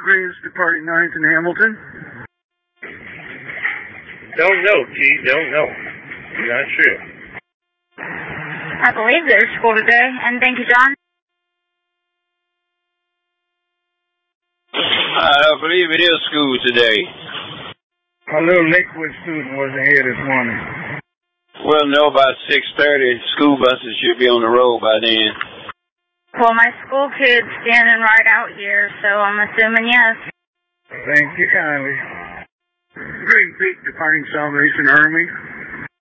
Graves departing 9th in Hamilton? Don't know, Chief. Don't know. Not sure. I believe there's school today, and thank you, John. I believe it is school today. A little Lakewood student wasn't here this morning. Well, no, about 6:30, school buses should be on the road by then. Well, my school kid's standing right out here, so I'm assuming yes. Thank you kindly. Green Peak departing Salvation Army.